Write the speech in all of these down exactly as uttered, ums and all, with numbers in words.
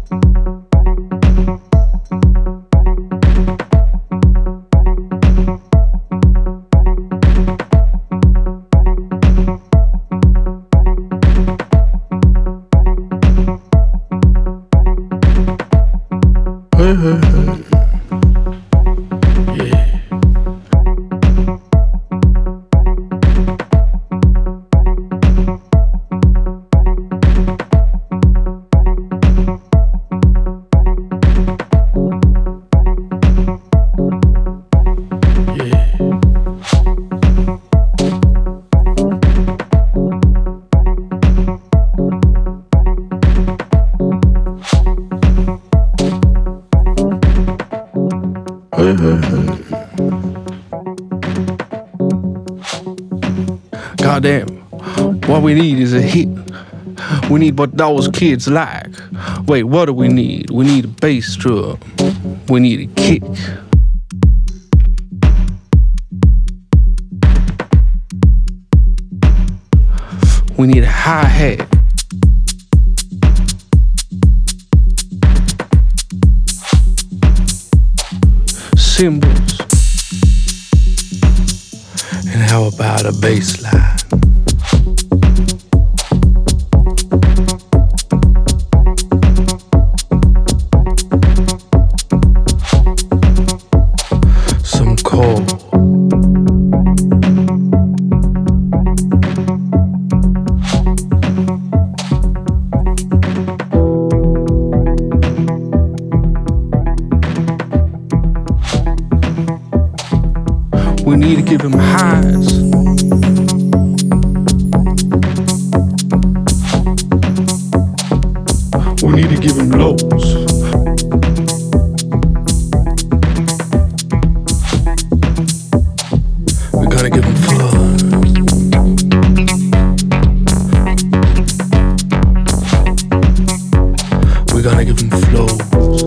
Goddamn, what we need is a hit. We need what those kids like. Wait, what do we need? We need a bass drum. We need a kick. We need a hi-hat. Cymbals. And how about a bass line? Some chord. We need to give him highs. We need to give him lows. We're gonna give him fun. We're gonna give him flows.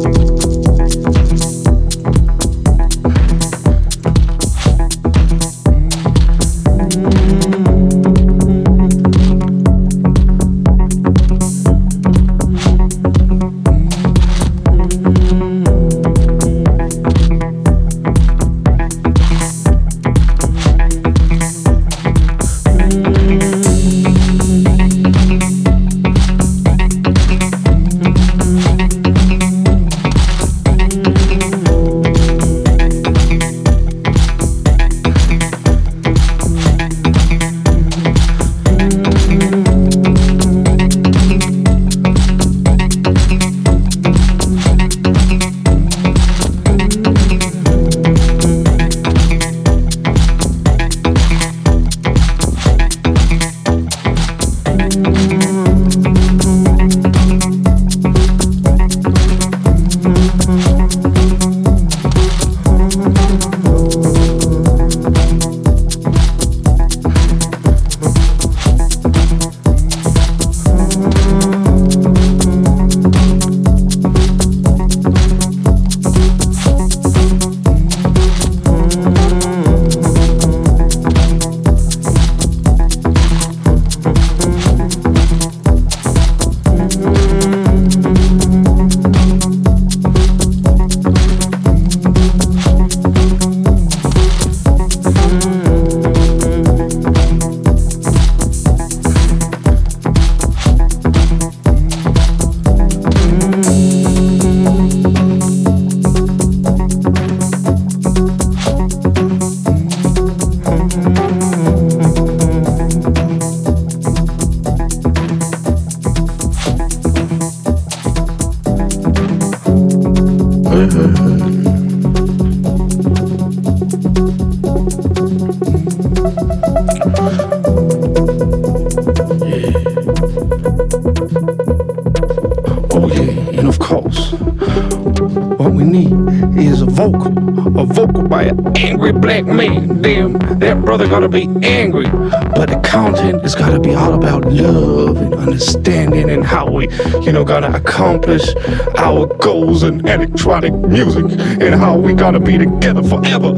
Angry black man, damn, that brother gotta be angry. But the content is gotta be all about love and understanding and how we, you know, gotta accomplish our goals in electronic music and how we gotta be together forever.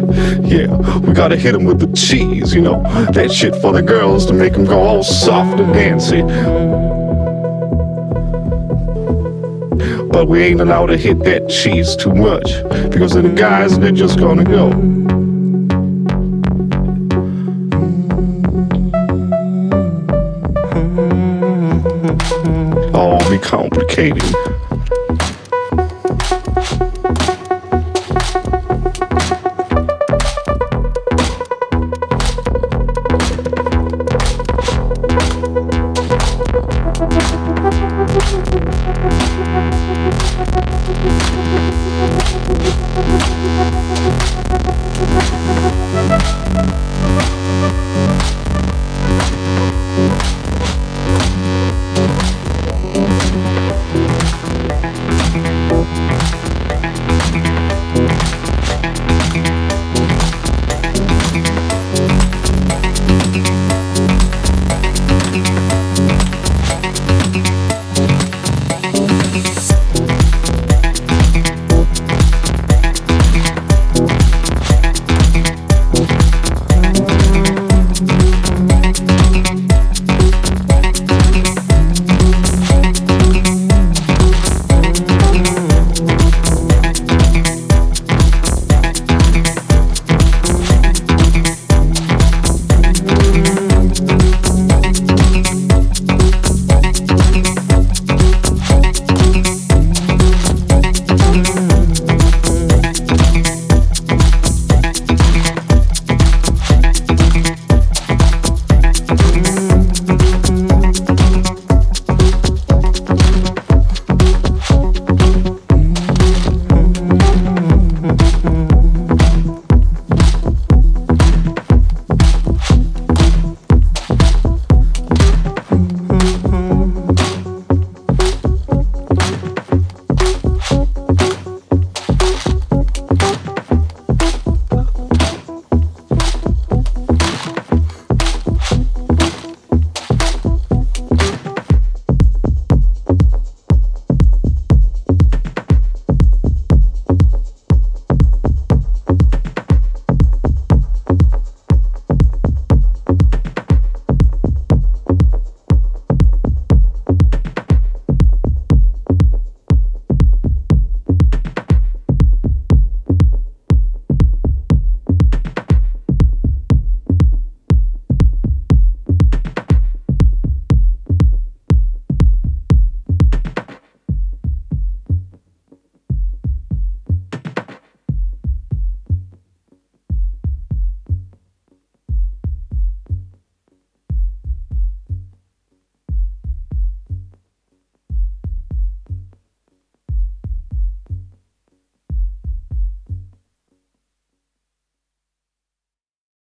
Yeah, we gotta hit them with the cheese, you know, that shit for the girls to make them go all soft and dancy. but we ain't allowed to hit that cheese too much, because then the guys, they're just gonna go. All be complicated.